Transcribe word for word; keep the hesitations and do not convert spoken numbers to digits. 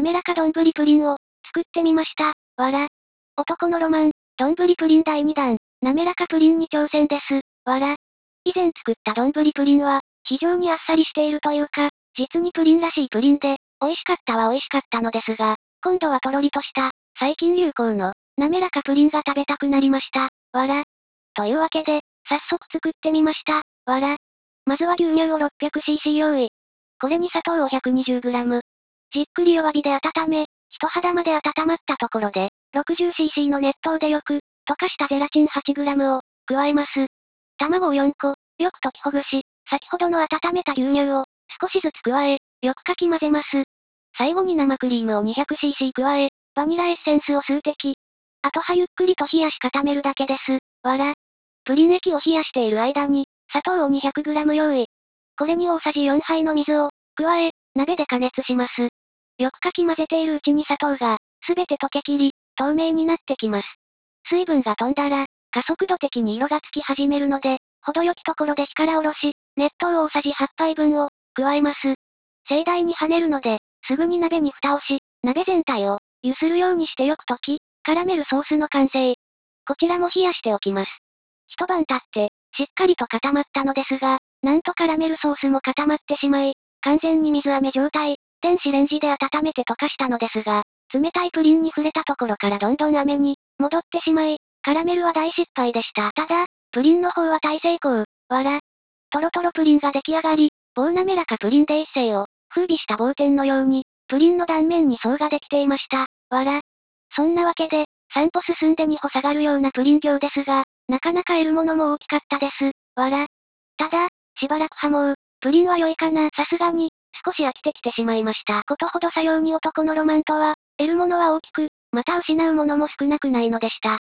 滑らか丼プリンを、作ってみました。わら。男のロマン、丼プリンだいにだん、滑らかプリンに挑戦です。わら。以前作った丼プリンは、非常にあっさりしているというか、実にプリンらしいプリンで、美味しかったは美味しかったのですが、今度はとろりとした、最近流行の、滑らかプリンが食べたくなりました。わら。というわけで、早速作ってみました。わら。まずは牛乳を ろっぴゃくシーシー 用意。これに砂糖を ひゃくにじゅうグラム。じっくり弱火で温め、人肌まで温まったところで、ろくじゅうシーシー の熱湯でよく、溶かしたゼラチン はちグラム を、加えます。卵をよんこ、よく溶きほぐし、先ほどの温めた牛乳を、少しずつ加え、よくかき混ぜます。最後に生クリームを にひゃくシーシー 加え、バニラエッセンスを数滴。あとはゆっくりと冷やし固めるだけです。わら。プリン液を冷やしている間に、砂糖を にひゃくグラム 用意。これに大さじよんはいの水を、加え、鍋で加熱します。よくかき混ぜているうちに砂糖が、すべて溶けきり、透明になってきます。水分が飛んだら、加速度的に色がつき始めるので、程よきところで火から下ろし、熱湯大さじはちはいぶんを、加えます。盛大に跳ねるので、すぐに鍋に蓋をし、鍋全体を、揺するようにしてよく溶き、カラメルソースの完成。こちらも冷やしておきます。一晩経って、しっかりと固まったのですが、なんとカラメルソースも固まってしまい、完全に水飴状態、電子レンジで温めて溶かしたのですが、冷たいプリンに触れたところからどんどん飴に、戻ってしまい、カラメルは大失敗でした。ただ、プリンの方は大成功。わら。トロトロプリンが出来上がり、棒滑らかプリンで一世を、風靡した棒天のように、プリンの断面に層ができていました。わら。そんなわけで、さん歩進んでに歩下がるようなプリン業ですが、なかなか得るものも大きかったです。わら。ただ、しばらくはもう、プリンは良いかな、さすがに、少し飽きてきてしまいました。ことほどさように男のロマンとは、得るものは大きく、また失うものも少なくないのでした。